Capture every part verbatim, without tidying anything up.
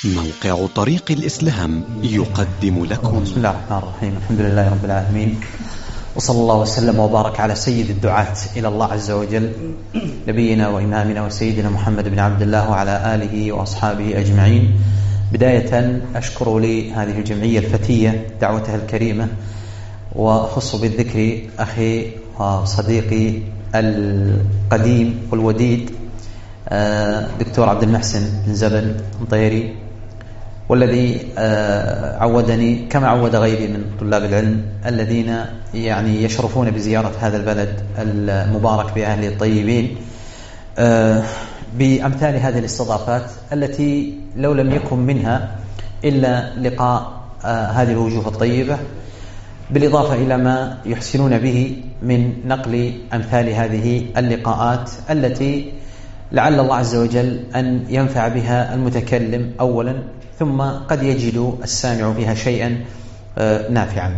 موقع طريق الإسلام يقدم لكم. بسم الله الرحمن الرحيم. الحمد لله رب العالمين، وصلى الله وسلم وبارك على سيد الدعاة إلى الله عز وجل، نبينا وإمامنا وسيدنا محمد بن عبد الله وعلى آله وأصحابه أجمعين. بداية أشكر لهذه الجمعية الفتية دعوتها الكريمة، وأخص بالذكر أخي وصديقي القديم والوديد دكتور عبد المحسن بن زبل مطيري، والذي عودني كما عود غيري من طلاب العلم الذين يعني يشرفون بزيارة هذا البلد المبارك بأهله الطيبين بأمثال هذه الاستضافات التي لو لم يكن منها إلا لقاء هذه الوجوه الطيبة، بالإضافة إلى ما يحسنون به من نقل أمثال هذه اللقاءات التي لعل الله عز وجل أن ينفع بها المتكلم أولا، ثم قد يجد السامع فيها شيئا نافعا.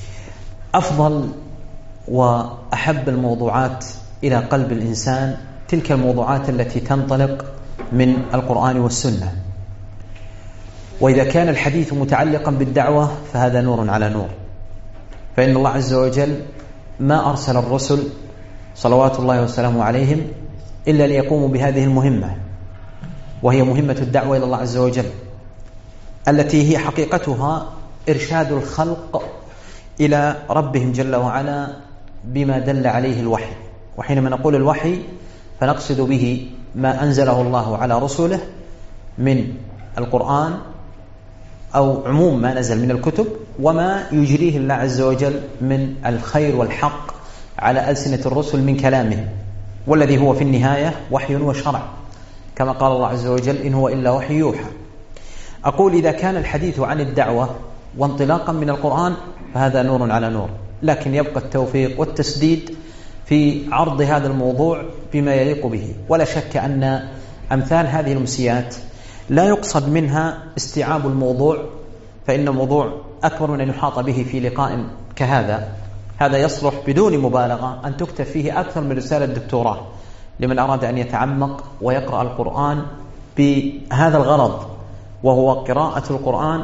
أفضل وأحب الموضوعات إلى قلب الإنسان تلك الموضوعات التي تنطلق من القرآن والسنة، وإذا كان الحديث متعلقا بالدعوة فهذا نور على نور، فإن الله عز وجل ما أرسل الرسل صلوات الله وسلامه عليهم إلا ليقوموا بهذه المهمة، وهي مهمة الدعوة إلى الله عز وجل، التي هي حقيقتها إرشاد الخلق إلى ربهم جل وعلا بما دل عليه الوحي. وحينما نقول الوحي فنقصد به ما أنزله الله على رسله من القرآن أو عموم ما نزل من الكتب، وما يجريه الله عز وجل من الخير والحق على ألسنة الرسل من كلامه، والذي هو في النهاية وحي وشرع، كما قال الله عز وجل: إن هو إلا وحي يوحى. أقول إذا كان الحديث عن الدعوة وانطلاقا من القرآن فهذا نور على نور، لكن يبقى التوفيق والتسديد في عرض هذا الموضوع بما يليق به. ولا شك أن أمثال هذه الأمسيات لا يقصد منها استيعاب الموضوع، فإن الموضوع أكبر من أن يحاط به في لقاء كهذا. هذا يصلح بدون مبالغة أن تكتب فيه أكثر من رسالة دكتوراه لمن أراد أن يتعمق ويقرأ القرآن بهذا الغرض، وهو قراءة القرآن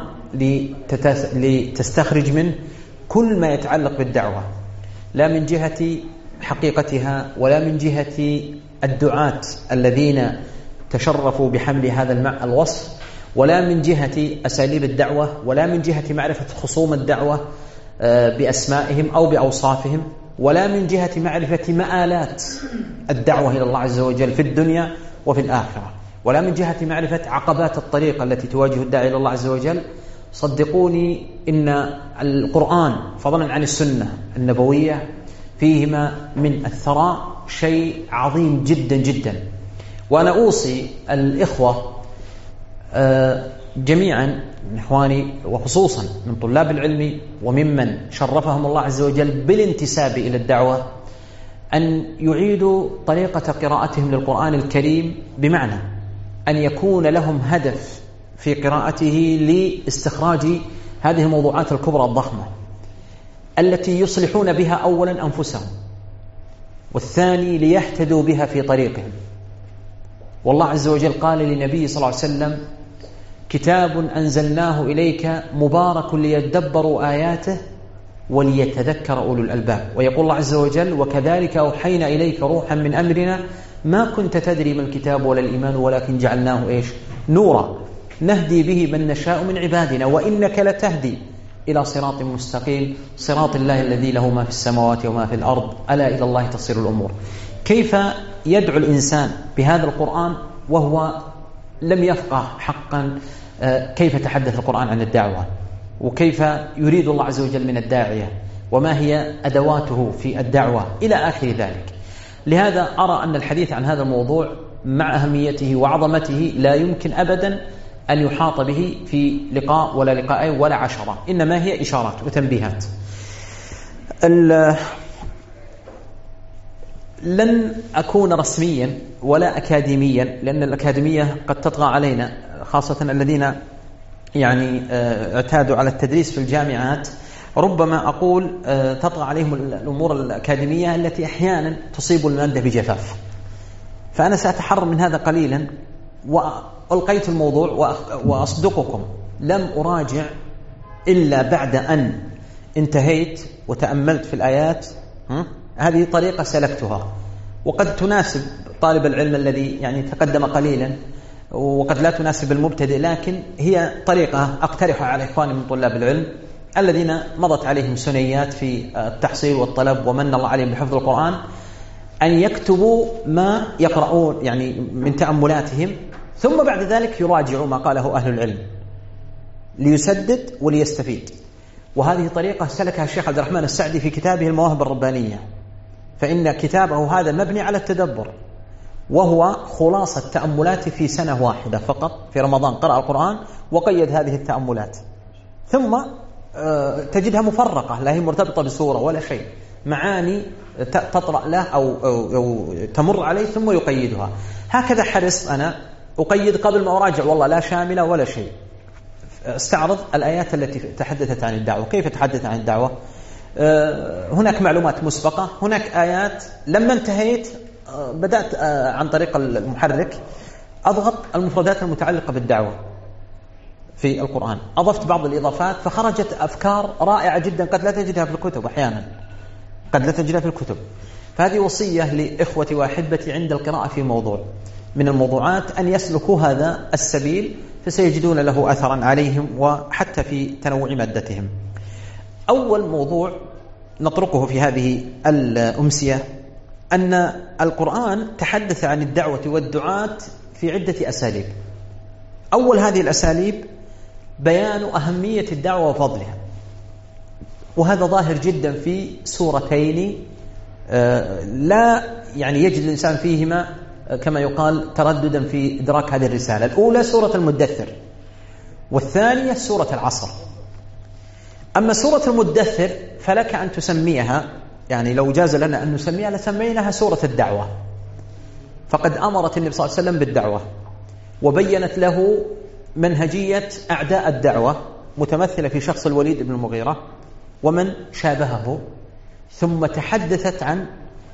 لتستخرج منه كل ما يتعلق بالدعوة، لا من جهة حقيقتها ولا من جهة الدعاة الذين تشرفوا بحمل هذا الوصف، ولا من جهة أساليب الدعوة، ولا من جهة معرفة خصوم الدعوة بأسمائهم أو بأوصافهم، ولا من جهة معرفة مآلات الدعوة إلى الله عز وجل في الدنيا وفي الآخرة، ولا من جهة معرفة عقبات الطريق التي تواجه الداعي إلى الله عز وجل. صدقوني إن القرآن فضلا عن السنة النبوية فيهما من الثراء شيء عظيم جدا جدا. وأنا أوصي الإخوة جميعا من إخواني، وخصوصا من طلاب العلم وممن شرفهم الله عز وجل بالانتساب إلى الدعوة، أن يعيدوا طريقة قراءتهم للقرآن الكريم، بمعنى أن يكون لهم هدف في قراءته لاستخراج هذه الموضوعات الكبرى الضخمة التي يصلحون بها أولا أنفسهم، والثاني ليهتدوا بها في طريقهم. والله عز وجل قال للنبي صلى الله عليه وسلم: كتاب أنزلناه إليك مبارك ليدبروا آياته وليتذكر أولو الألباب. ويقول الله عز وجل: وكذلك أوحينا إليك روحا من أمرنا ما كنت تدري ما الكتاب ولا الإيمان ولكن جعلناه إيش نورا نهدي به من نشاء من عبادنا وإنك لتهدي إلى صراط مستقيم صراط الله الذي له ما في السماوات وما في الأرض ألا إلى الله تصير الأمور. كيف يدعو الإنسان بهذا القرآن وهو لم يفقه حقا كيف تحدث القرآن عن الدعوة، وكيف يريد الله عز وجل من الداعية، وما هي أدواته في الدعوة إلى آخر ذلك؟ لهذا أرى أن الحديث عن هذا الموضوع مع أهميته وعظمته لا يمكن أبدا أن يحاط به في لقاء ولا لقاءين ولا عشرة، إنما هي إشارات وتنبيهات. لن أكون رسميا ولا أكاديميا، لأن الأكاديمية قد تطغى علينا، خاصة الذين يعني اعتادوا على التدريس في الجامعات. ربما أقول تطغى عليهم الأمور الأكاديمية التي أحيانا تصيب المادة بجفاف، فأنا سأتحرر من هذا قليلا وألقيت الموضوع وأصدقكم لم أراجع إلا بعد أن انتهيت وتأملت في الآيات. هذه طريقة سلكتها، وقد تناسب طالب العلم الذي يعني تقدم قليلا، وقد لا تناسب المبتدئ، لكن هي طريقة أقترحها على إخواني من طلاب العلم الذين مضت عليهم سنيات في التحصيل والطلب ومن الله عليهم بحفظ القرآن، أن يكتبوا ما يقرؤون يعني من تأملاتهم، ثم بعد ذلك يراجعوا ما قاله أهل العلم ليسدد وليستفيد. وهذه طريقة سلكها الشيخ عبد الرحمن السعدي في كتابه المواهب الربانية، فإن كتابه هذا مبني على التدبر، وهو خلاصة تأملات في سنة واحدة فقط. في رمضان قرأ القرآن وقيد هذه التأملات، ثم تجدها مفرقة، لا هي مرتبطة بسورة ولا شيء، معاني تطرأ له أو, أو, أو تمر عليه ثم يقيدها. هكذا حرص أنا أقيد قبل ما أراجع، والله لا شاملة ولا شيء. استعرض الآيات التي تحدثت عن الدعوة. كيف تحدث عن الدعوة؟ هناك معلومات مسبقة، هناك آيات. لما انتهيت بدأت عن طريق المحرك أضغط المفردات المتعلقة بالدعوة في القرآن، أضفت بعض الإضافات فخرجت أفكار رائعة جدا قد لا تجدها في الكتب، أحيانا قد لا تجدها في الكتب. فهذه وصية لإخوتي وأحبتي عند القراءة في موضوع من الموضوعات أن يسلكوا هذا السبيل، فسيجدون له أثرا عليهم وحتى في تنوع مادتهم. أول موضوع نطرقه في هذه الأمسية أن القرآن تحدث عن الدعوة والدعاة في عدة أساليب. أول هذه الأساليب بيان أهمية الدعوة وفضلها، وهذا ظاهر جدا في سورتين لا يعني يجد الإنسان فيهما كما يقال ترددا في إدراك هذه الرسالة. الأولى سورة المدثر، والثانية سورة العصر. أما سورة المدثر فلك أن تسميها، يعني لو جاز لنا أن نسميها لسميناها سورة الدعوة، فقد أمرت النبي صلى الله عليه وسلم بالدعوة وبينت له منهجية أعداء الدعوة متمثلة في شخص الوليد بن المغيرة ومن شابهه، ثم تحدثت عن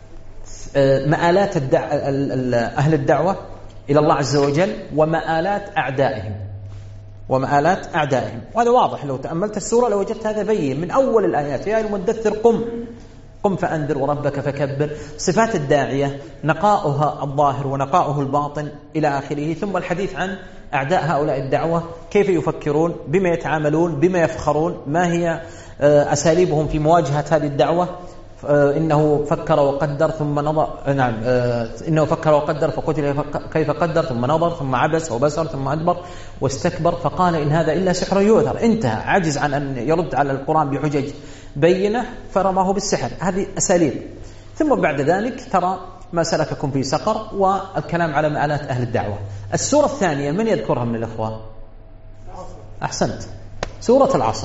مآلات الدع... أهل الدعوة إلى الله عز وجل ومآلات أعدائهم ومآلات أعدائهم. وهذا واضح، لو تأملت السورة لو وجدت هذا بين من أول الآيات: يا المدثر قم قم فأنذر وربك فكبر. صفات الداعية نقاؤها الظاهر ونقاؤه الباطن إلى آخره، ثم الحديث عن أعداء هؤلاء الدعوة، كيف يفكرون، بما يتعاملون، بما يفخرون، ما هي أساليبهم في مواجهة هذه الدعوة. إنه فكر وقدر ثم نظر، نعم إنه فكر وقدر فقتل كيف قدر ثم نظر ثم عبس وبسر ثم أدبر واستكبر فقال إن هذا إلا سحر يؤثر. انتهى، عجز عن أن يرد على القرآن بحجج بينة فرماه بالسحر. هذه أساليب. ثم بعد ذلك ترى ما سلككم في سقر، والكلام على مآلات أهل الدعوة. السورة الثانية من يذكرها من الإخوة؟ أحسنت، سورة العصر.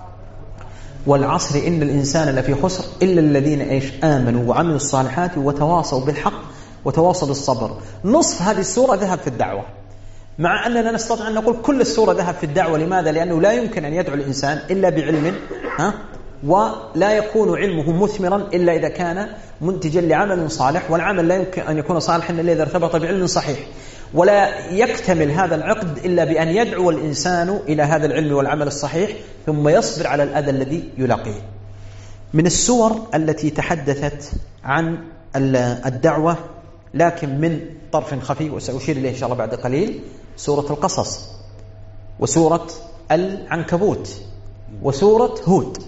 والعصر إن الإنسان لفي خسر إلا الذين إيش آمنوا وعملوا الصالحات وتواصوا بالحق وتواصوا بالصبر. نصف هذه السورة ذهب في الدعوة، مع أننا نستطيع أن نقول كل السورة ذهب في الدعوة. لماذا؟ لأنه لا يمكن أن يدعو الإنسان إلا بعلم، ها؟ ولا يكون علمه مثمرا إلا إذا كان منتجا لعمل صالح، والعمل لا يمكن أن يكون صالحا إلا إذا ارتبط بعلم صحيح، ولا يكتمل هذا العقد إلا بأن يدعو الإنسان إلى هذا العلم والعمل الصحيح ثم يصبر على الأذى الذي يلاقيه. من السور التي تحدثت عن الدعوة لكن من طرف خفي وسأشير إليه إن شاء الله بعد قليل، سورة القصص وسورة العنكبوت وسورة هود.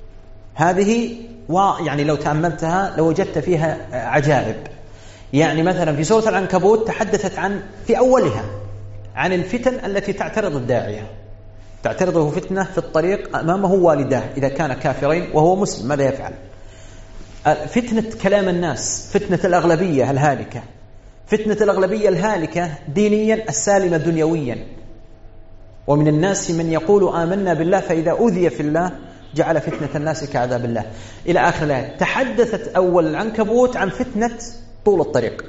هذه يعني لو تأملتها لوجدت فيها عجائب. يعني مثلا في سورة العنكبوت تحدثت عن في أولها عن الفتن التي تعترض الداعية، تعترضه فتنة في الطريق أمامه والداه إذا كان كافرين وهو مسلم ماذا يفعل؟ فتنة كلام الناس، فتنة الأغلبية الهالكة، فتنة الأغلبية الهالكة دينيا السالمة دنيويا. ومن الناس من يقول آمنا بالله فإذا أوذي في الله جعل فتنة الناس كعذاب الله إلى آخر الآية. تحدثت أول العنكبوت عن فتنة طول الطريق: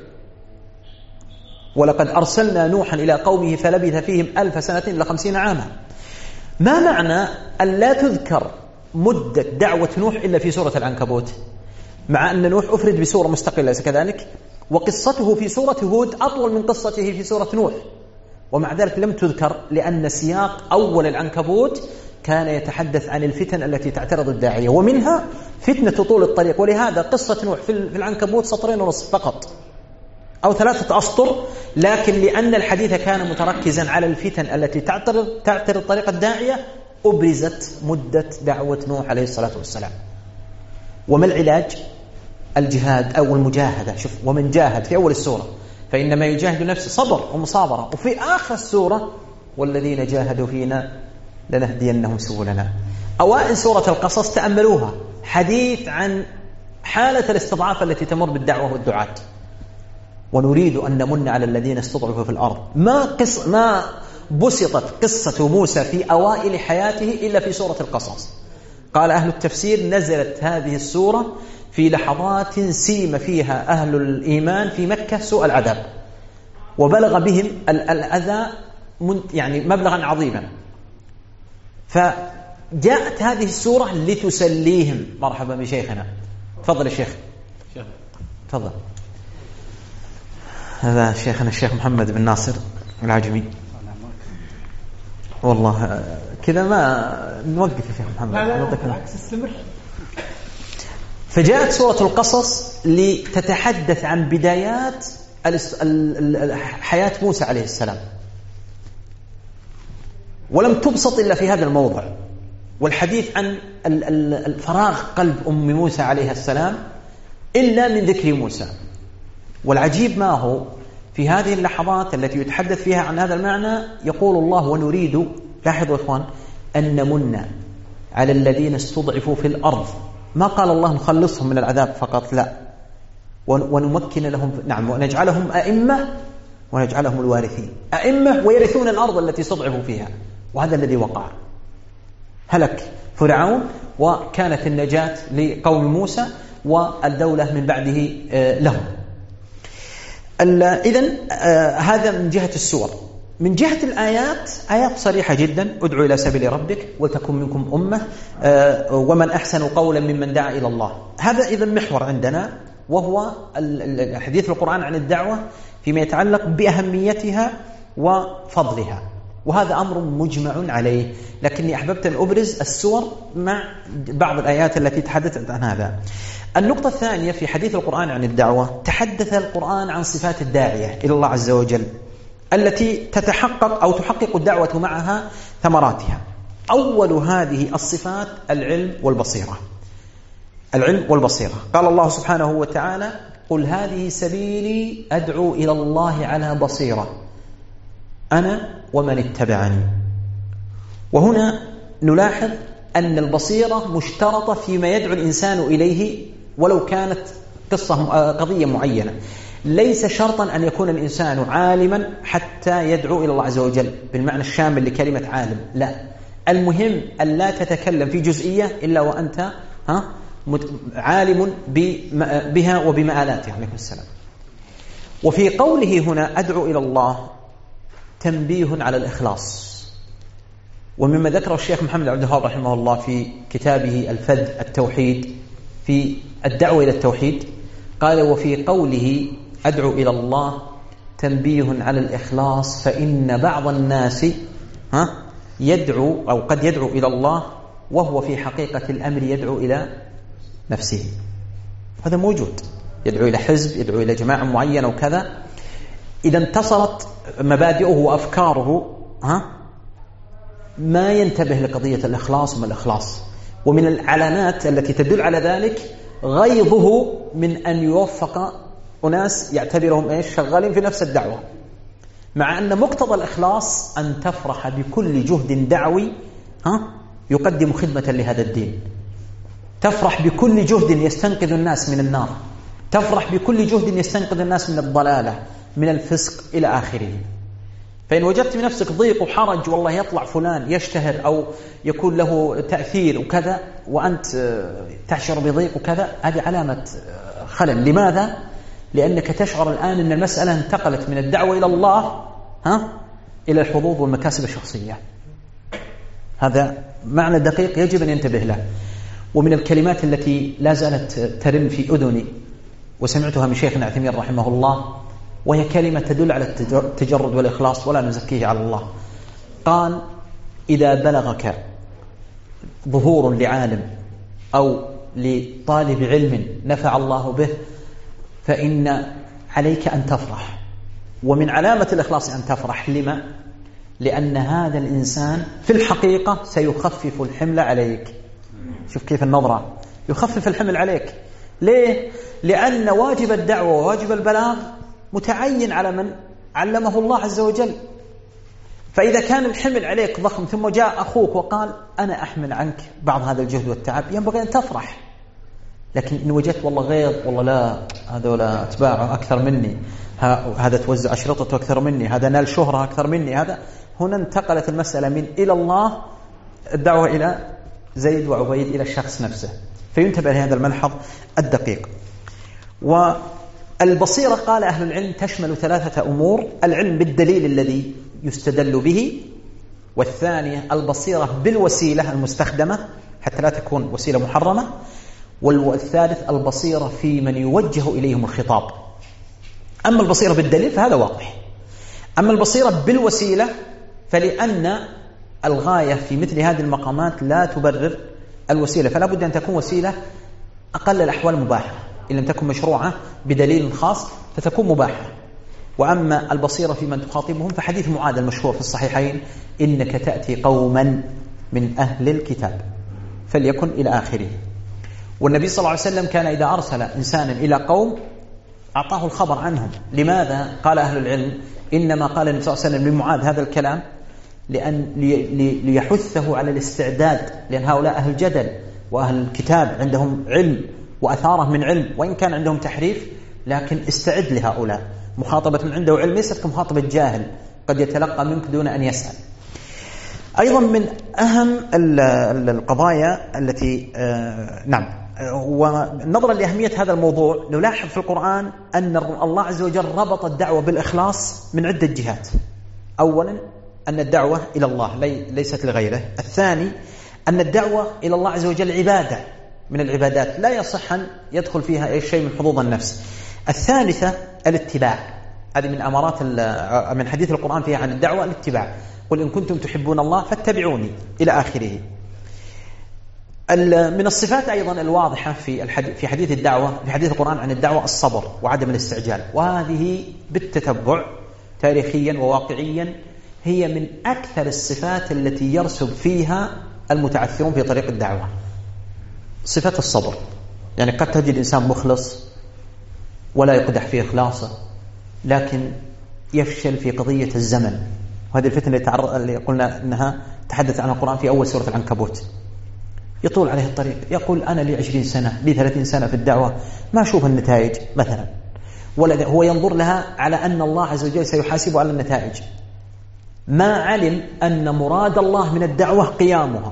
ولقد أرسلنا نوحا إلى قومه فلبث فيهم ألف سنة إلا خمسين عاما. ما معنى أن لا تذكر مدة دعوة نوح إلا في سورة العنكبوت، مع أن نوح أفرد بسورة مستقلة كذلك، وقصته في سورة هود أطول من قصته في سورة نوح؟ ومع ذلك لم تذكر لأن سياق أول العنكبوت كان يتحدث عن الفتن التي تعترض الداعية، ومنها فتنة طول الطريق. ولهذا قصة نوح في العنكبوت سطرين ونصف فقط أو ثلاثة أسطر، لكن لأن الحديث كان متركزا على الفتن التي تعترض تعترض طريق الداعية أبرزت مدة دعوة نوح عليه الصلاة والسلام. وما العلاج؟ الجهاد أو المجاهدة. شوف، ومن جاهد في أول السورة فإنما يجاهد نفسه، صبر ومصابرة. وفي آخر السورة والذين جاهدوا فينا لنهدينهم سبلنا. أوائل سورة القصص تأملوها، حديث عن حالة الاستضعاف التي تمر بالدعوة والدعاة. ونريد أن نمن على الذين استضعفوا في الأرض. ما قص ما بسطت قصة موسى في أوائل حياته إلا في سورة القصص. قال أهل التفسير نزلت هذه السورة في لحظات سيم فيها أهل الإيمان في مكة سوء العذاب، وبلغ بهم الأذى يعني مبلغا عظيما، فجاءت هذه السورة لتسليهم. مرحبا بشيخنا، تفضل الشيخ. تفضل. هذا شيخنا الشيخ محمد بن ناصر العجمي. والله كذا ما نوقف يا شيخ محمد. لا لا بالعكس استمر. فجاءت سورة القصص لتتحدث عن بدايات حياة موسى عليه السلام، ولم تبسط إلا في هذا الموضع، والحديث عن الفراغ قلب أم موسى عليه السلام إلا من ذكر موسى. والعجيب ما هو في هذه اللحظات التي يتحدث فيها عن هذا المعنى يقول الله ونريد، لاحظوا إخوان، أن نمن على الذين استضعفوا في الأرض. ما قال الله نخلصهم من العذاب فقط، لا، ونمكن لهم، نعم، ونجعلهم أئمة ونجعلهم الوارثين، أئمة ويرثون الأرض التي استضعفوا فيها. وهذا الذي وقع، هلك فرعون وكانت النجاة لقوم موسى والدولة من بعده لهم. إذن هذا من جهة السور. من جهة الآيات، آيات صريحة جدا: ادعوا إلى سبيل ربك ولتكن منكم أمة ومن أحسن قولا ممن دعا إلى الله. هذا إذن محور عندنا، وهو حديث القرآن عن الدعوة فيما يتعلق بأهميتها وفضلها، وهذا أمر مجمع عليه، لكني أحببت أن أبرز السور مع بعض الآيات التي تحدثت عن هذا. النقطة الثانية في حديث القرآن عن الدعوة، تحدث القرآن عن صفات الداعية إلى الله عز وجل التي تتحقق أو تحقق الدعوة معها ثمراتها. أول هذه الصفات العلم والبصيرة. العلم والبصيرة. قال الله سبحانه وتعالى: قل هذه سبيلي أدعو إلى الله على بصيرة أنا ومن اتبعني. وهنا نلاحظ أن البصيرة مشترطة فيما يدعو الإنسان إليه، ولو كانت قصة قضية معينة. ليس شرطا أن يكون الإنسان عالما حتى يدعو إلى الله عز وجل بالمعنى الشامل لكلمة عالم، لا، المهم أن لا تتكلم في جزئية إلا وأنت ها عالم بها وبمآلاتها. عليكم السلام. وفي قوله هنا أدعو إلى الله تنبيه على الإخلاص، ومما ذكره الشيخ محمد عبد الوهاب رحمه الله في كتابه الفد التوحيد في الدعوة إلى التوحيد، قال: وفي قوله أدعو إلى الله تنبيه على الإخلاص، فإن بعض الناس ها يدعو أو قد يدعو إلى الله وهو في حقيقة الأمر يدعو إلى نفسه. هذا موجود، يدعو إلى حزب، يدعو إلى جماعة معينة وكذا. إذا انتصرت مبادئه وأفكاره ها ما ينتبه لقضية الإخلاص وما الإخلاص. ومن العلامات التي تدل على ذلك غيظه من أن يوفق أناس يعتبرهم إيش شغالين في نفس الدعوة، مع أن مقتضى الإخلاص أن تفرح بكل جهد دعوي ها يقدم خدمة لهذا الدين، تفرح بكل جهد يستنقذ الناس من النار، تفرح بكل جهد يستنقذ الناس من الضلالة من الفسق إلى آخره. فإن وجدت من نفسك ضيق وحرج، والله يطلع فلان يشتهر أو يكون له تأثير وكذا وأنت تشعر بضيق وكذا، هذه علامة خلل. لماذا؟ لأنك تشعر الآن أن المسألة انتقلت من الدعوة إلى الله ها إلى الحظوظ والمكاسب الشخصية. هذا معنى دقيق يجب أن ينتبه له. ومن الكلمات التي لا زالت ترن في أذني وسمعتها من شيخنا عثيمين رحمه الله، وهي كلمة تدل على التجرد والإخلاص ولا نزكيه على الله. قال إذا بلغك ظهور لعالم أو لطالب علم نفع الله به فإن عليك أن تفرح، ومن علامة الإخلاص أن تفرح. لما؟ لأن هذا الإنسان في الحقيقة سيخفف الحمل عليك. شوف كيف النظرة، يخفف الحمل عليك. ليه؟ لأن واجب الدعوة وواجب البلاغ متعين على من علمه الله عز وجل. فإذا كان الحمل عليك ضخم ثم جاء أخوك وقال أنا أحمل عنك بعض هذا الجهد والتعب، ينبغي أن تفرح. لكن إن وجدت والله غير، والله لا هذولا أتباعه أكثر مني، هذا توزع أشرطته أكثر مني، هذا نال شهرة أكثر مني، هذا هنا انتقلت المسألة من إلى الله الدعوة إلى زيد وعبيد، إلى الشخص نفسه. فينتبه لهذا الملحظ الدقيق. والبصيرة قال أهل العلم تشمل ثلاثة أمور: العلم بالدليل الذي يستدل به، والثانية البصيرة بالوسيلة المستخدمة حتى لا تكون وسيلة محرمة، والثالث البصيرة في من يوجه إليهم الخطاب. أما البصيرة بالدليل فهذا واضح. أما البصيرة بالوسيلة فلأن الغاية في مثل هذه المقامات لا تبرر الوسيلة، فلا بد أن تكون وسيلة أقل الأحوال مباحة، إن لم تكن مشروعة بدليل خاص فتكون مباحة. وأما البصيرة في من تخاطبهم فحديث معاذ المشهور في الصحيحين: إنك تأتي قوما من أهل الكتاب فليكن إلى آخره. والنبي صلى الله عليه وسلم كان إذا أرسل إنسانا إلى قوم أعطاه الخبر عنهم. لماذا؟ قال أهل العلم إنما قال النبي صلى الله عليه وسلم لمعاذ هذا الكلام لأن ليحثه على الاستعداد، لأن هؤلاء أهل جدل وأهل الكتاب عندهم علم وأثاره من علم، وإن كان عندهم تحريف لكن استعد لهؤلاء. مخاطبة من عنده علم ليست كمخاطبة جاهل قد يتلقى منك دون أن يسأل. أيضا من أهم القضايا التي آه نعم ونظرا لأهمية هذا الموضوع نلاحظ في القرآن أن الله عز وجل ربط الدعوة بالإخلاص من عدة جهات. أولا أن الدعوة إلى الله ليست لغيره. الثاني أن الدعوة إلى الله عز وجل عبادة من العبادات لا يصح أن يدخل فيها أي شيء من حظوظ النفس. الثالثة الاتباع، هذه من أمارات من حديث القرآن فيها عن الدعوة الاتباع: قل إن كنتم تحبون الله فاتبعوني إلى آخره. من الصفات أيضا الواضحة في في حديث الدعوة في حديث القرآن عن الدعوة الصبر وعدم الاستعجال، وهذه بالتتبع تاريخيا وواقعيا هي من أكثر الصفات التي يرسب فيها المتعثرون في طريق الدعوة. صفة الصبر، يعني قد تجد إنسان مخلص ولا يقدح في إخلاصه لكن يفشل في قضية الزمن، وهذه الفتنة اللي قلنا أنها تحدث عنها القرآن في أول سورة العنكبوت. يطول عليه الطريق، يقول أنا لي عشرين سنة لي ثلاثين سنة في الدعوة ما أشوف النتائج مثلا، ولا هو ينظر لها على أن الله عز وجل سيحاسبه على النتائج، ما علم أن مراد الله من الدعوة قيامها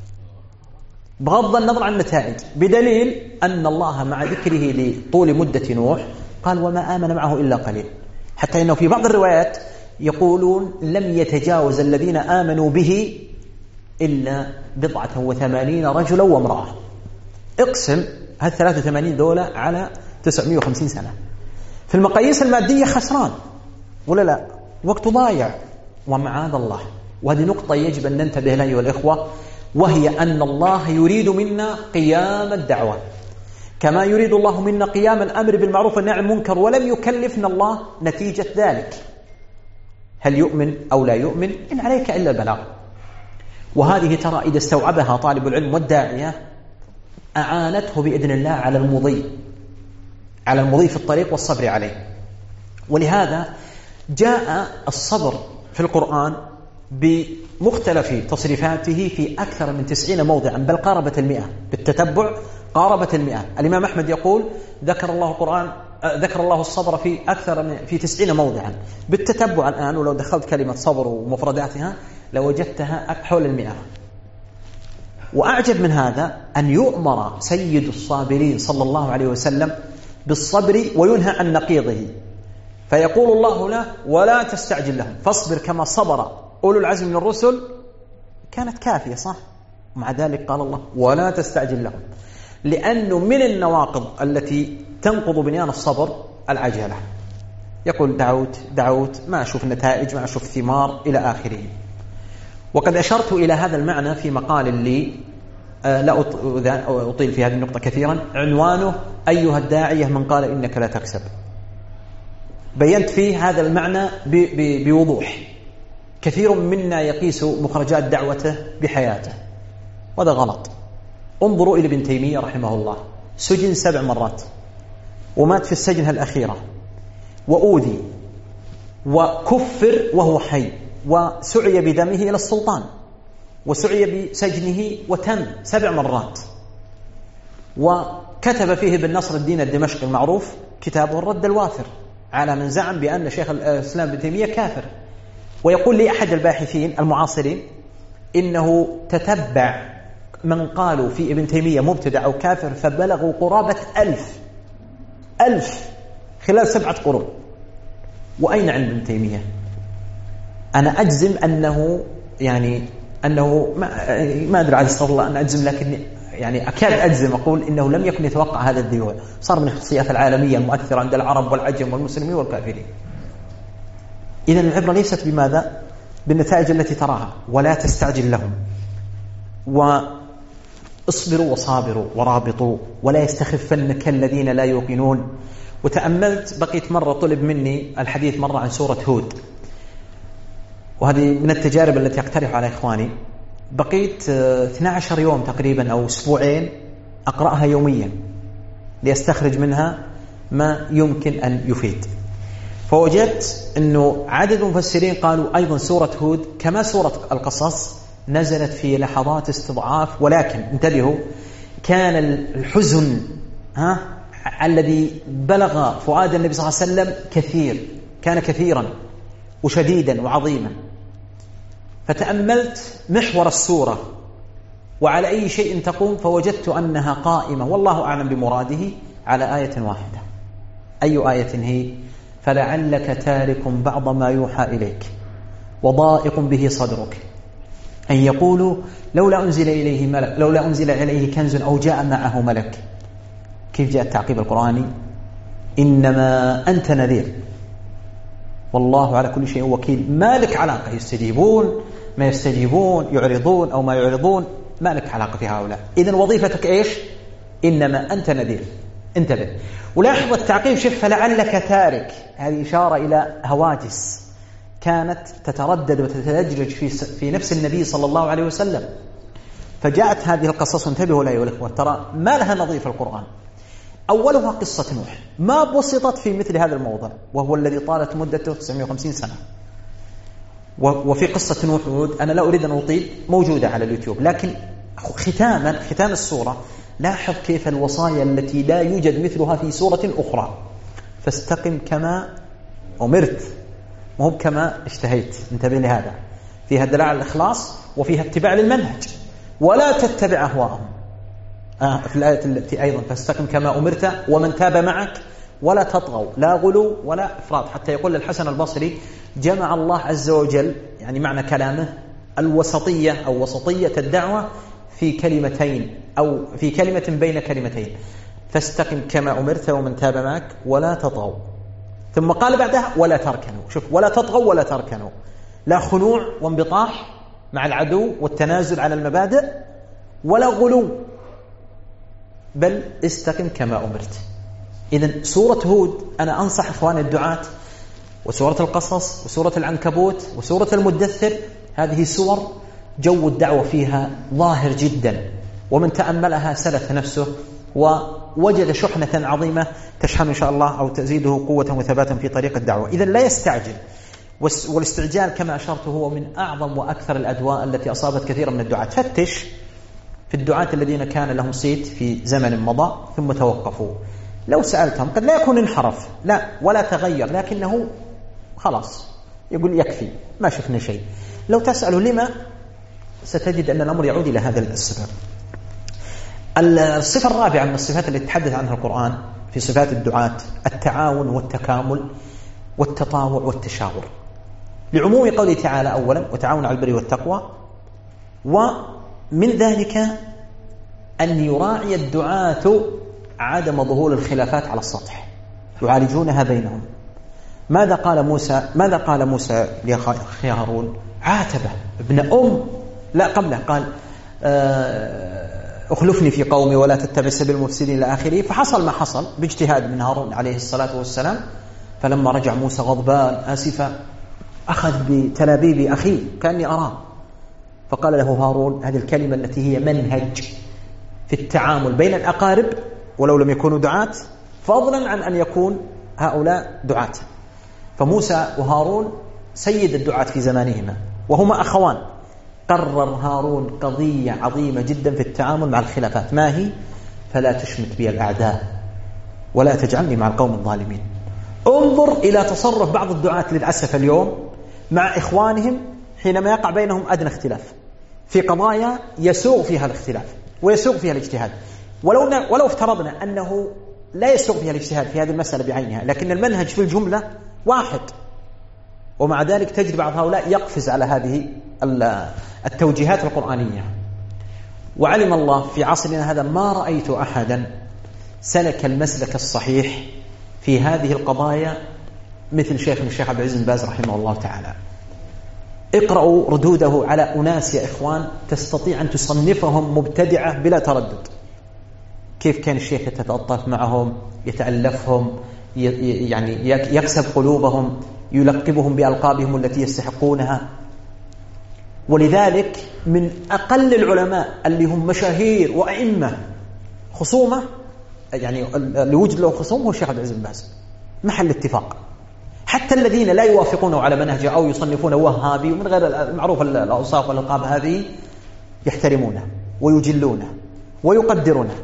بغض النظر عن النتائج، بدليل أن الله مع ذكره لطول مدة نوح قال وما آمن معه إلا قليل، حتى إنه في بعض الروايات يقولون لم يتجاوز الذين آمنوا به إلا بضعة وثمانين رجلا وامرأة. اقسم هذه ثلاثة وثمانين دولة على تسعمائة وخمسين سنة، في المقاييس المادية خسران ولا لا؟ وقت ضايع. ومعاذ الله، وهذه نقطة يجب أن ننتبه لها أيها الإخوة، وهي أن الله يريد منا قيام الدعوة كما يريد الله منا قيام الأمر بالمعروف والنهي عن المنكر، ولم يكلفنا الله نتيجة ذلك. هل يؤمن أو لا يؤمن إن عليك إلا البلاغ. وهذه ترى إذا استوعبها طالب العلم والداعية أعانته بإذن الله على المضي على المضي في الطريق والصبر عليه. ولهذا جاء الصبر في القرآن بمختلف تصريفاته في أكثر من تسعين موضعا، بل قاربت المئة، بالتتبع قاربت المئة. الإمام أحمد يقول ذكر الله القرآن ذكر الله الصبر في أكثر من في تسعين موضعا، بالتتبع الآن ولو دخلت كلمة صبر ومفرداتها لوجدتها حول المئة. وأعجب من هذا أن يؤمر سيد الصابرين صلى الله عليه وسلم بالصبر وينهى عن نقيضه، فيقول الله له ولا تستعجل لهم فاصبر كما صبر أولو العزم من الرسل، كانت كافية صح؟ مع ذلك قال الله ولا تستعجل لهم، لأنه من النواقض التي تنقض بنيان الصبر العجلة. يقول دعوت دعوت ما أشوف النتائج، ما أشوف ثمار إلى آخره. وقد أشرت إلى هذا المعنى في مقال لي لا أطيل في هذه النقطة كثيرا، عنوانه أيها الداعية من قال إنك لا تكسب. بينت فيه هذا المعنى بوضوح. كثير منا يقيس مخرجات دعوته بحياته، وهذا غلط. انظروا إلى ابن تيمية رحمه الله، سجن سبع مرات ومات في السجن الأخيرة، وأوذي وكفر وهو حي، وسعي بدمه إلى السلطان، وسعي بسجنه وتم سبع مرات، وكتب فيه ابن نصر الدين الدمشقي المعروف كتابه الرد الوافر على من زعم بأن شيخ الإسلام ابن تيمية كافر. ويقول لي أحد الباحثين المعاصرين إنه تتبع من قالوا في ابن تيمية مبتدع أو كافر فبلغوا قرابة ألف ألف خلال سبعة قرون. وأين علم ابن تيمية؟ أنا أجزم أنه يعني أنه ما, ما أدري على استغفر الله أن أجزم، لكن يعني أكاد أجزم أقول إنه لم يكن يتوقع هذا الذيول. صار من الشخصيات العالمية المؤثرة عند العرب والعجم والمسلمين والكافرين. إذن العبرة ليست بماذا؟ بالنتائج التي تراها، ولا تستعجل لهم، واصبروا وصابروا ورابطوا، ولا يستخفنك الذين لا يوقنون. وتأملت بقيت مرة طلب مني الحديث مرة عن سورة هود، وهذه من التجارب التي أقترح على إخواني. بقيت اثني عشر يوم تقريبا أو أسبوعين أقرأها يوميا لأستخرج منها ما يمكن أن يفيد. فوجدت أنه عدد المفسرين قالوا أيضا سورة هود كما سورة القصص نزلت في لحظات استضعاف، ولكن انتبهوا كان الحزن ها الذي بلغ فؤاد النبي صلى الله عليه وسلم كثير، كان كثيرا وشديدا وعظيما. فتأملت محور السورة وعلى أي شيء تقوم، فوجدت أنها قائمة والله أعلم بمراده على آية واحدة. أي آية هي؟ فلعلك تارك بعض ما يوحى إليك وضائق به صدرك أن يقولوا لولا أنزل إليه ملك، لولا أنزل إليه كنز أو جاء معه ملك. كيف جاء التعقيب القرآني؟ إنما أنت نذير والله على كل شيء وكيل. ما لك علاقة، يستجيبون ما يستجيبون، يعرضون أو ما يعرضون، ما لك علاقة في هؤلاء. إذن وظيفتك إيش؟ إنما أنت نذير. انتبه ولاحظ التعقيب. شوف فلعلك تارك، هذه إشارة إلى هواجس كانت تتردد وتتدرج في في نفس النبي صلى الله عليه وسلم. فجاءت هذه القصص، انتبهوا لها يا الأخوة، ترى ما لها نظير في القرآن. أولها قصة نوح، ما بسطت في مثل هذا الموضع، وهو الذي طالت مدته تسعمائة وخمسين سنة. وفي قصة نوح وهود أنا لا أريد أن أطيل، موجودة على اليوتيوب، لكن ختاما ختام السورة لاحظ كيف الوصايا التي لا يوجد مثلها في سورة أخرى. فاستقم كما أمرت، مو كما اشتهيت. انتبه لهذا، فيها دلالة على الإخلاص وفيها اتباع للمنهج، ولا تتبع أهواءهم. آه في الآية التي أيضا فاستقم كما أمرت ومن تاب معك ولا تطغوا، لا غلو ولا إفراط. حتى يقول الحسن البصري جمع الله عز وجل يعني معنى كلامه الوسطية أو وسطية الدعوة في كلمتين أو في كلمة بين كلمتين، فاستقم كما أمرت ومن تاب معك ولا تطغوا. ثم قال بعدها ولا تركنوا. شوف، ولا تطغوا ولا تركنوا، لا خنوع وانبطاح مع العدو والتنازل على المبادئ، ولا غلو، بل استقم كما أمرت. إذن سورة هود أنا أنصح إخواني الدعاة، وسورة القصص وسورة العنكبوت وسورة المدثر، هذه سور جو الدعوة فيها ظاهر جدا، ومن تأملها سلف نفسه ووجد شحنة عظيمة تشحن إن شاء الله أو تزيده قوة وثباتا في طريق الدعوة. إذن لا يستعجل، والاستعجال كما أشرت هو من أعظم وأكثر الأدواء التي أصابت كثيرا من الدعاة. فتش في الدعاة الذين كان لهم صيت في زمن مضى ثم توقفوا، لو سألتهم قد لا يكون انحرف لا ولا تغير، لكنه خلاص يقول يكفي ما شفنا شيء. لو تسأله لما، ستجد أن الأمر يعود إلى هذا السبب. الصفة الرابعة من الصفات التي تحدث عنها القرآن في صفات الدعاة التعاون والتكامل والتطاوع والتشاور، لعموم قوله تعالى أولا وتعاون على البر والتقوى، ومن ذلك أن يراعي الدعاة عدم ظهور الخلافات على السطح، يعالجونها بينهم. ماذا قال موسى ماذا قال موسى لأخي هارون؟ عاتبه ابن أم، لا قبله قال اخلفني في قومي ولا تتبع سبيل المفسدين إلى آخره. فحصل ما حصل باجتهاد من هارون عليه الصلاة والسلام. فلما رجع موسى غضبان آسفا أخذ بتلابيب أخيه كأني أراه، فقال له هارون هذه الكلمة التي هي منهج في التعامل بين الأقارب ولو لم يكونوا دعاة، فضلا عن أن يكون هؤلاء دعاة. فموسى وهارون سيد الدعاة في زمانهما وهما أخوان. قرر هارون قضية عظيمة جدا في التعامل مع الخلافات، ما هي؟ فلا تشمت بي الأعداء ولا تجعلني مع القوم الظالمين. انظر إلى تصرف بعض الدعاة للأسف اليوم مع إخوانهم حينما يقع بينهم أدنى اختلاف في قضايا يسوغ فيها الاختلاف ويسوغ فيها الاجتهاد، ولو ولو افترضنا أنه لا يسوغ فيها الاجتهاد في هذه المسألة بعينها، لكن المنهج في الجملة واحد، ومع ذلك تجد بعض هؤلاء يقفز على هذه التوجيهات القرآنية. وعلم الله في عصرنا هذا ما رأيت أحدا سلك المسلك الصحيح في هذه القضايا مثل شيخنا الشيخ عبد العزيز بن باز رحمه الله تعالى. اقرأوا ردوده على أناس يا إخوان تستطيع أن تصنفهم مبتدعة بلا تردد. كيف كان الشيخ يتتأطف معهم، يتألفهم، يعني يكسب قلوبهم، يلقبهم بألقابهم التي يستحقونها. ولذلك من أقل العلماء اللي هم مشاهير وأئمة خصومة، يعني اللي وجد له خصوم هو الشيخ عبد العزيز بن باز، محل اتفاق. حتى الذين لا يوافقونه على منهجه أو يصنفونه وهابي ومن غير المعروف الأوصاف والألقاب هذه يحترمونه ويجلونه ويقدرونه،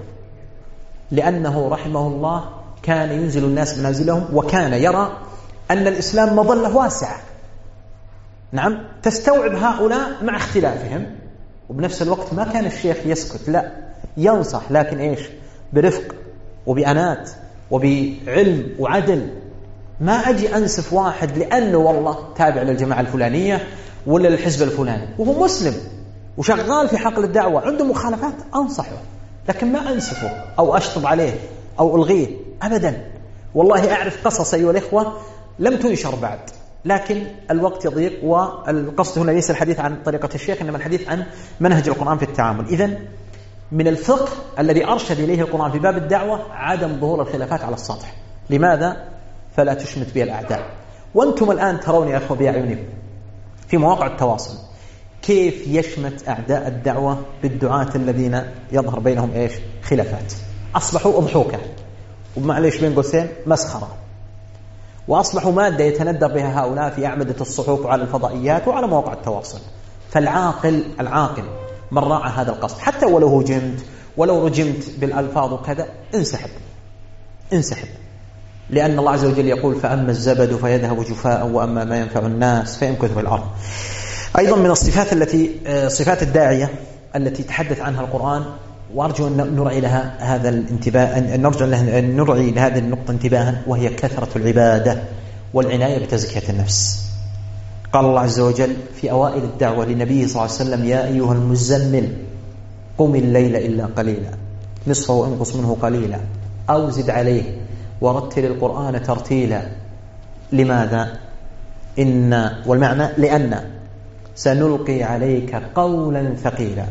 لأنه رحمه الله كان ينزل الناس منازلهم، وكان يرى أن الإسلام مظلة واسعة، نعم تستوعب هؤلاء مع اختلافهم. وبنفس الوقت ما كان الشيخ يسكت، لا ينصح، لكن إيش؟ برفق وبأنات وبعلم وعدل. ما أجي أنسف واحد لأنه والله تابع للجماعة الفلانية ولا للحزب الفلاني وهو مسلم وشغال في حقل الدعوة عنده مخالفات، أنصحه، لكن ما أنسفه أو أشطب عليه أو ألغيه أبدا. والله أعرف قصص أيها الإخوة لم تنشر بعد، لكن الوقت يضيق، والقصد هنا ليس الحديث عن طريقة الشيخ إنما الحديث عن منهج القرآن في التعامل. إذن من الفقه الذي أرشد إليه القرآن في باب الدعوة عدم ظهور الخلافات على السطح. لماذا؟ فلا تشمت بها الأعداء. وأنتم الآن ترون يا أخوة بأعينكم في مواقع التواصل كيف يشمت أعداء الدعوة بالدعاة الذين يظهر بينهم إيش؟ خلافات. أصبحوا أضحوكة، ومعليش بين قوسين مسخرة، وأصبحوا مادة يتندر بها هؤلاء في أعمدة الصحف وعلى الفضائيات وعلى مواقع التواصل. فالعاقل العاقل من راعى هذا القصد، حتى ولو هجمت ولو رجمت بالألفاظ وكذا، انسحب انسحب، لأن الله عز وجل يقول فأما الزبد فيذهب جفاء وأما ما ينفع الناس فيمكث في الأرض. أيضا من الصفات التي صفات الداعية التي تحدث عنها القرآن، وأرجو أن نرعي لها هذا الانتباه، أن نرجع لها أن نرعي لهذه النقطة انتباها، وهي كثرة العبادة والعناية بتزكية النفس. قال الله عز وجل في أوائل الدعوة لنبيه صلى الله عليه وسلم يا أيها المزمل قم الليل إلا قليلا نصفه وانقص منه قليلا أو زد عليه ورتل القرآن ترتيلا. لماذا؟ إن والمعنى لأن سنلقي عليك قولا ثقيلا.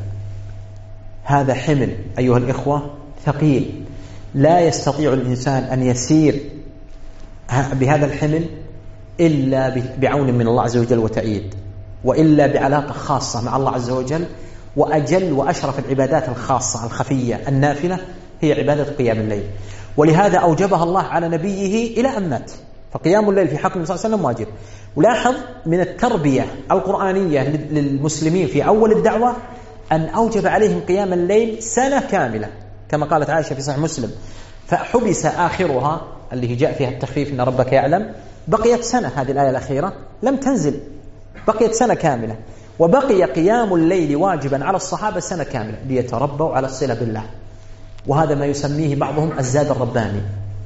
هذا حمل أيها الإخوة ثقيل، لا يستطيع الإنسان أن يسير بهذا الحمل إلا بعون من الله عز وجل وتأييد، وإلا بعلاقة خاصة مع الله عز وجل. وأجل وأشرف العبادات الخاصة الخفية النافلة هي عبادة قيام الليل، ولهذا أوجبها الله على نبيه إلى أن مات، فقيام الليل في حق النبي صلى الله عليه وسلم واجب. ولاحظ من التربية القرآنية للمسلمين في أول الدعوة أن أوجب عليهم قيام الليل سنة كاملة، كما قالت عائشة في صحيح مسلم فحبس آخرها اللي جاء فيها التخفيف إن ربك يعلم، بقيت سنة، هذه الآية الأخيرة لم تنزل، بقيت سنة كاملة، وبقي قيام الليل واجبا على الصحابة سنة كاملة ليتربوا على الصلة بالله. وهذا ما يسميه بعضهم الزاد الرباني.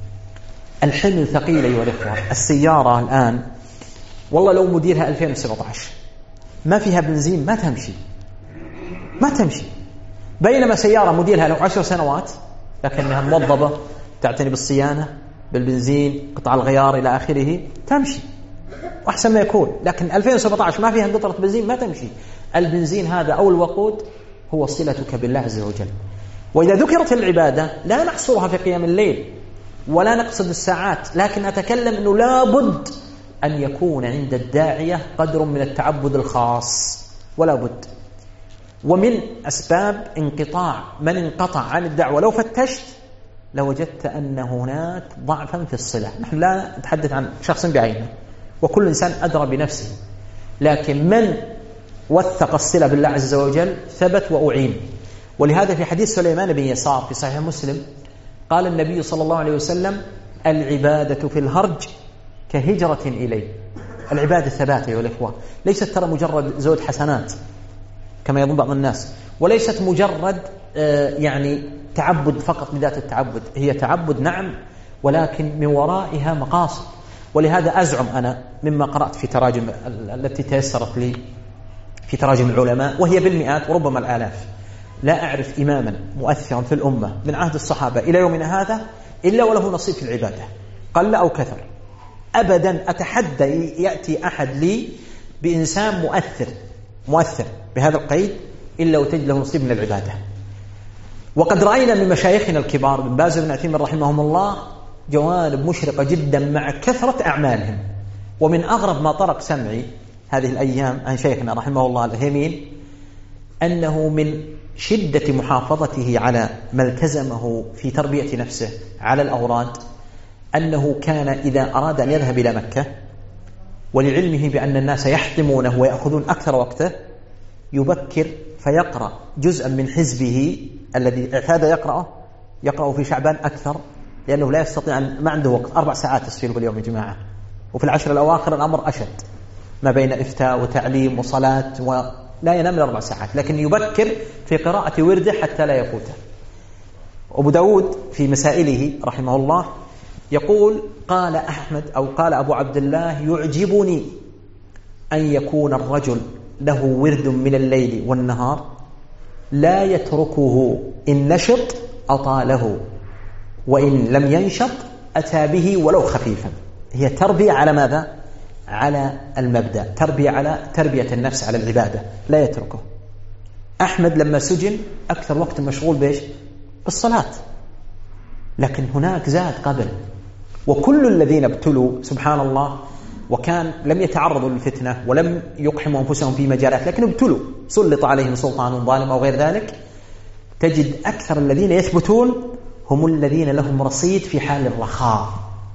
الحمل ثقيل أيها الإخوة. السيارة الآن والله لو مديرها ألفين وسبعة عشر ما فيها بنزين ما تمشي ما تمشي، بينما سيارة مديرها لو عشر سنوات لكنها موظبة تعتني بالصيانة بالبنزين، قطع الغيار إلى آخره، تمشي وأحسن ما يكون. لكن ألفين وسبعة عشر ما فيها قطرة بنزين ما تمشي. البنزين هذا أو الوقود هو صلتك بالله عز وجل. وإذا ذكرت العبادة لا نحصرها في قيام الليل ولا نقصد الساعات، لكن أتكلم أنه لا بد أن يكون عند الداعية قدر من التعبد الخاص، ولا بد. ومن أسباب انقطاع من انقطع عن الدعوة لو فتشت لوجدت أن هناك ضعفا في الصلة. نحن لا نتحدث عن شخص بعينه وكل إنسان أدرى بنفسه، لكن من وثق الصلة بالله عز وجل ثبت وأعين. ولهذا في حديث سليمان بن يسار في صحيح مسلم قال النبي صلى الله عليه وسلم: العبادة في الهرج كهجرة إليه. العبادة ثبات يا الإخوة، ليست ترى مجرد زود حسنات كما يظن بعض الناس، وليست مجرد يعني تعبد فقط لذات التعبد، هي تعبد نعم، ولكن من ورائها مقاصد. ولهذا أزعم أنا مما قرأت في تراجم التي تيسرت لي في تراجم العلماء وهي بالمئات وربما الآلاف، لا أعرف إماما مؤثرا في الأمة من عهد الصحابة إلى يومنا هذا إلا وله نصيب في العبادة قل أو كثر. أبدا أتحدى يأتي أحد لي بإنسان مؤثر مؤثر بهذا القيد إلا وتجد له نصيب من العبادة. وقد رأينا من مشايخنا الكبار بن باز بن عثيمين رحمهم الله جوانب مشرقة جدا مع كثرة أعمالهم. ومن أغرب ما طرق سمعي هذه الأيام عن شيخنا رحمه الله الهيمين أنه من شدة محافظته على ما التزمه في تربية نفسه على الأوراد أنه كان إذا أراد أن يذهب إلى مكة ولعلمه بأن الناس يحطمونه ويأخذون أكثر وقته يبكر فيقرأ جزءا من حزبه الذي اعتاد يقرأه يقرأه في شعبان أكثر، لأنه لا يستطيع أن ما عنده وقت. أربع ساعات تصفير باليوم يا جماعة، وفي العشر الأواخر الأمر أشد ما بين إفتاء وتعليم وصلاة، ولا ينام الأربع ساعات، لكن يبكر في قراءة ورده حتى لا يفوته. أبو داود في مسائله رحمه الله يقول: قال أحمد أو قال أبو عبد الله: يعجبني أن يكون الرجل له ورد من الليل والنهار لا يتركه إن نشط أطاله وإن لم ينشط أتى به ولو خفيفا. هي تربية على ماذا؟ على المبدأ، تربية على تربية النفس على العبادة، لا يتركه. أحمد لما سجن أكثر وقت مشغول بإيش؟ بالصلاة، لكن هناك زاد قبل. وكل الذين ابتلوا سبحان الله وكان لم يتعرضوا للفتنة ولم يقحموا أنفسهم في مجالات، لكن ابتلوا سلط عليهم سلطان ظالم أو غير ذلك، تجد أكثر الذين يثبتون هم الذين لهم رصيد في حال الرخاء.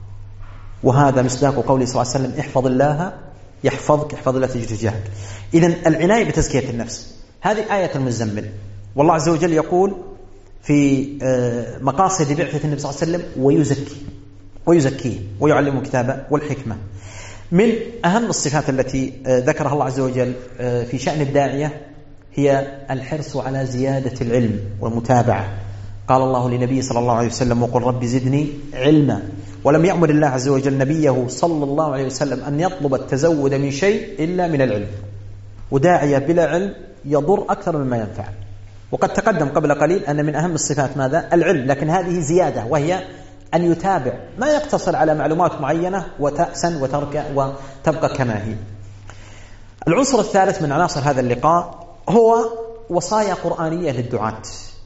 وهذا مصداق قوله صلى الله عليه وسلم: احفظ الله يحفظك، احفظ الله تجد تجاهك. إذن العناية بتزكية النفس هذه آية المزمل. والله عز وجل يقول في مقاصد بعثة النبي صلى الله عليه وسلم: ويزكي ويزكيه ويعلمه الكتاب والحكمة. من أهم الصفات التي ذكرها الله عز وجل في شأن الداعية هي الحرص على زيادة العلم والمتابعة. قال الله لنبيه صلى الله عليه وسلم: وقل رب زدني علما. ولم يأمر الله عز وجل نبيه صلى الله عليه وسلم أن يطلب التزود من شيء إلا من العلم. وداعية بلا علم يضر أكثر مما ينفع. وقد تقدم قبل قليل أن من أهم الصفات ماذا؟ العلم، لكن هذه زيادة، وهي أن يتابع، ما يقتصر على معلومات معينة وتأسن وترك وتبقى كما هي. العنصر الثالث من عناصر هذا اللقاء هو وصايا قرآنية للدعاة.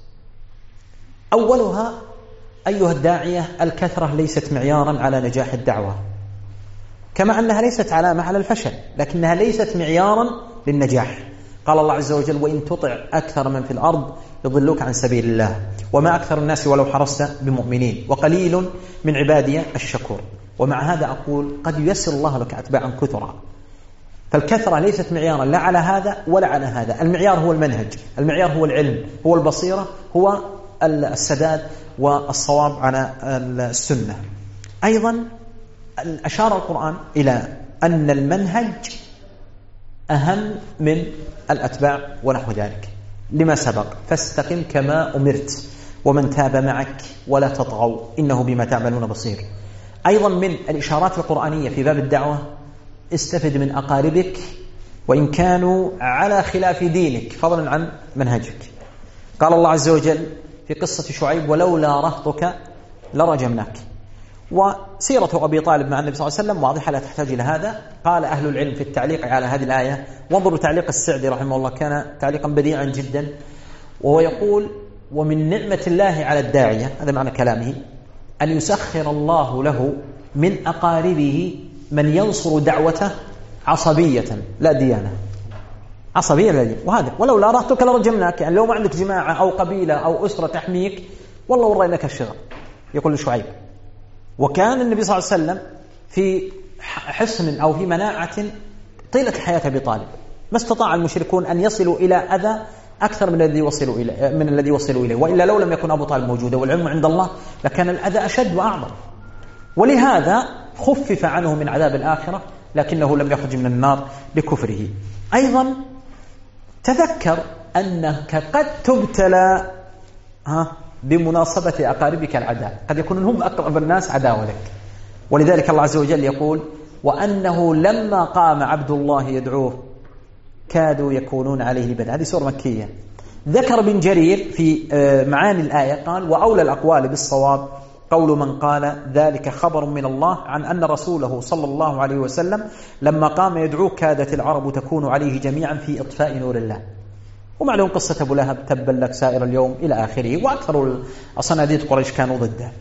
أولها أيها الداعية: الكثرة ليست معيارا على نجاح الدعوة، كما أنها ليست علامة على الفشل، لكنها ليست معيارا للنجاح. قال الله عز وجل: وإن تطع أكثر من في الأرض يضلوك عن سبيل الله وما أكثر الناس ولو حرصت بمؤمنين وقليل من عبادي الشكور. ومع هذا أقول قد ييسر الله لك أتباعا كثرا. فالكثرة ليست معيارا لا على هذا ولا على هذا. المعيار هو المنهج، المعيار هو العلم، هو البصيرة، هو السداد والصواب على السنة. أيضا أشار القرآن إلى أن المنهج أهم من الأتباع ونحو ذلك لما سبق: فاستقم كما أمرت ومن تاب معك ولا تطغوا إنه بما تعملون بصير. أيضا من الإشارات القرآنية في باب الدعوة: استفد من أقاربك وإن كانوا على خلاف دينك فضلا عن منهجك. قال الله عز وجل في قصة شعيب: ولولا رهطك لرجمناك. وسيرة أبي طالب مع النبي صلى الله عليه وسلم واضحة لا تحتاج إلى هذا. قال أهل العلم في التعليق على هذه الآية، وانظروا تعليق السعدي رحمه الله كان تعليقا بديعا جدا، وهو يقول: ومن نعمة الله على الداعية، هذا معنى كلامه، أن يسخر الله له من أقاربه من ينصر دعوته عصبية لا ديانة. عصبية لا ديانة، وهذا ولو لا رأتك لرجمناك، يعني لو ما عندك جماعة أو قبيلة أو أسرة تحميك والله وريناك الشغل. يقول شعيب. وكان النبي صلى الله عليه وسلم في حصن أو في مناعة طيلة حياة أبي طالب، ما استطاع المشركون أن يصلوا إلى أذى أكثر من الذي وصلوا إليه من الذي وصلوا إليه، وإلا لو لم يكن أبو طالب موجودا والعلم عند الله لكان الأذى أشد وأعظم. ولهذا خفف عنه من عذاب الآخرة، لكنه لم يخرج من النار بكفره. أيضا تذكر أنك قد تبتلى ها بمناصبة أقاربك العداء، قد يكون هم أقرب الناس عداوة لك. ولذلك الله عز وجل يقول: وأنه لما قام عبد الله يدعوه كادوا يكونون عليه لبدا. هذه سورة مكية. ذكر ابن جرير في معاني الآية قال: وأولى الأقوال بالصواب قول من قال ذلك خبر من الله عن أن رسوله صلى الله عليه وسلم لما قام يدعوه كادت العرب تكون عليه جميعا في إطفاء نور الله. ومعلوم قصة أبو لهب تبا لك سائر اليوم إلى آخره، وأكثر أصناديد قريش كانوا ضده.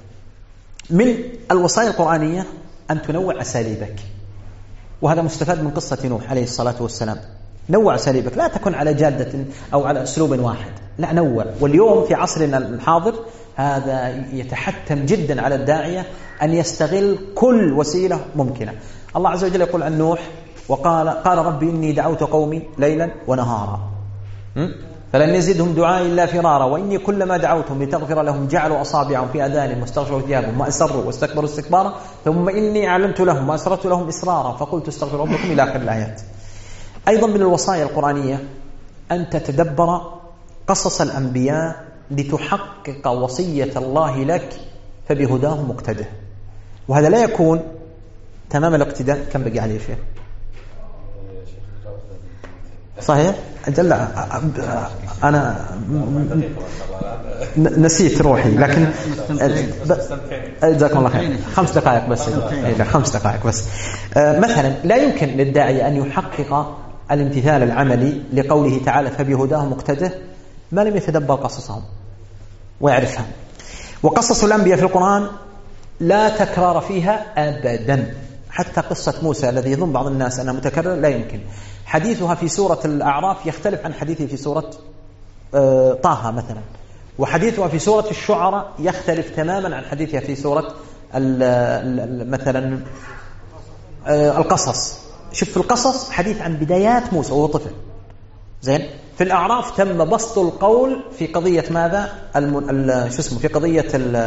من الوصايا القرآنية أن تنوع أساليبك، وهذا مستفاد من قصة نوح عليه الصلاة والسلام. نوع أساليبك، لا تكن على جادة أو على أسلوب واحد، لا نوع. واليوم في عصرنا الحاضر هذا يتحتم جدا على الداعية أن يستغل كل وسيلة ممكنة. الله عز وجل يقول عن نوح: وقال قال ربي إني دعوت قومي ليلا ونهارا فلن يزدهم دعائي إلا فرارا وإني كلما دعوتهم لتغفر لهم جعلوا أصابعهم في آذانهم واستغشوا ثيابهم وأسروا واستكبروا استكبارا ثم إني أعلنت لهم وأسررت لهم إسرارا فقلت استغفروا ربكم إلى آخر الآيات. أيضا من الوصايا القرآنية أن تتدبر قصص الأنبياء لتحقق وصية الله لك فبهداه مقتده. وهذا لا يكون تمام الاقتداء. كم بقي عليه شيء؟ صحيح؟ أجل أنا نسيت روحي، لكن جزاكم الله خير. خمس دقائق بس. خمس دقائق بس. مثلا لا يمكن للداعية أن يحقق الامتثال العملي لقوله تعالى فبهداه مقتده ما لم يتدبر قصصهم ويعرفها. وقصص الأنبياء في القرآن لا تكرار فيها أبدا. حتى قصة موسى الذي يظن بعض الناس أنها متكررة لا يمكن. حديثها في سورة الأعراف يختلف عن حديثه في سورة طه مثلا، وحديثها في سورة الشعراء يختلف تماما عن حديثها في سورة مثلا القصص. شوف في القصص حديث عن بدايات موسى وهو طفل، زين. في الأعراف تم بسط القول في قضية ماذا شو اسمه في قضية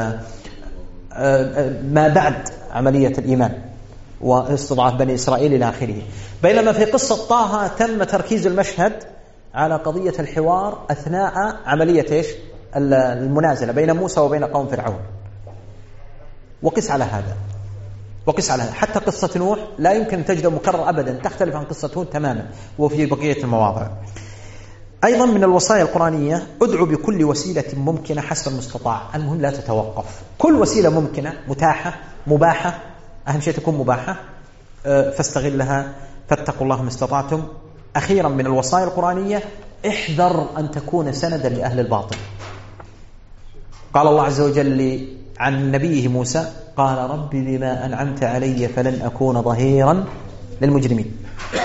ما بعد عملية الإيمان واستضعاف بني إسرائيل إلى آخره. بينما في قصة طه تم تركيز المشهد على قضية الحوار أثناء عملية إيش المنازلة بين موسى وبين قوم فرعون. وقس على هذا وقس على هذا. حتى قصة نوح لا يمكن تجد مكرر أبدا، تختلف عن قصة هود تماما وفي بقية المواضع. أيضا من الوصايا القرآنية ادعو بكل وسيلة ممكنة حسب المستطاع. المهم لا تتوقف. كل وسيلة ممكنة متاحة مباحة، أهم شيء تكون مباحة، فاستغلها فاتقوا الله ما استطعتم. أخيرا من الوصايا القرآنية احذر أن تكون سندا لأهل الباطل. قال الله عز وجل عن نبيه موسى قال ربي بما أنعمت علي فلن أكون ظهيرا للمجرمين.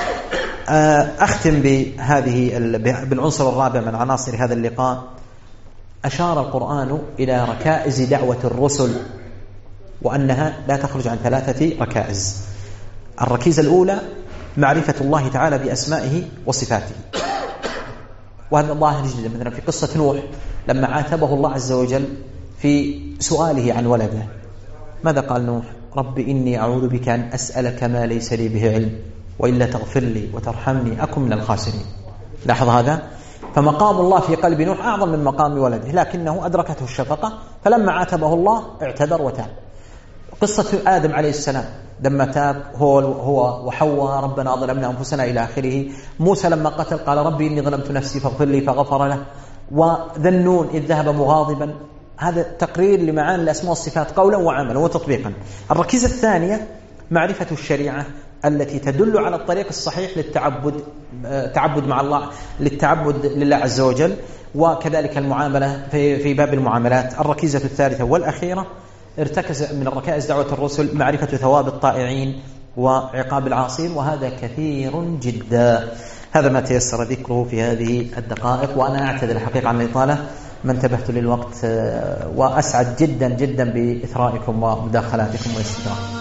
أختم بهذه بالعنصر الرابع من عناصر هذا اللقاء. أشار القرآن إلى ركائز دعوة الرسل وأنها لا تخرج عن ثلاثة ركائز. الركيزة الأولى معرفة الله تعالى بأسمائه وصفاته، وهذا ظاهر جدا. مثلا في قصة نوح لما عاتبه الله عز وجل في سؤاله عن ولده ماذا قال نوح؟ رب إني أعوذ بك أن أسألك ما ليس لي به علم وإلا تغفر لي وترحمني أكن من الخاسرين. لاحظ هذا. فمقام الله في قلب نوح أعظم من مقام ولده، لكنه أدركته الشفقة فلما عاتبه الله اعتذر وتاب. قصة آدم عليه السلام لما تاب هو هو وحواء ربنا ظلمنا أنفسنا إلى آخره. موسى لما قتل قال ربي إني ظلمت نفسي فاغفر لي فغفر له. وذنون إذ ذهب مغاضبا هذا تقرير لمعاني الأسماء والصفات قولا وعملا وتطبيقا. الركيزة الثانية معرفة الشريعة التي تدل على الطريق الصحيح للتعبد تعبد مع الله للتعبد لله عز وجل، وكذلك المعاملة في في باب المعاملات. الركيزة الثالثة والأخيرة ارتكز من الركائز دعوة الرسل معرفة ثواب الطائعين وعقاب العاصين، وهذا كثير جدا. هذا ما تيسر ذكره في هذه الدقائق، وأنا أعتذر الحقيقة عن الإطالة، ما انتبهت للوقت، وأسعد جدا جدا بإثرائكم ومداخلاتكم والاستماع.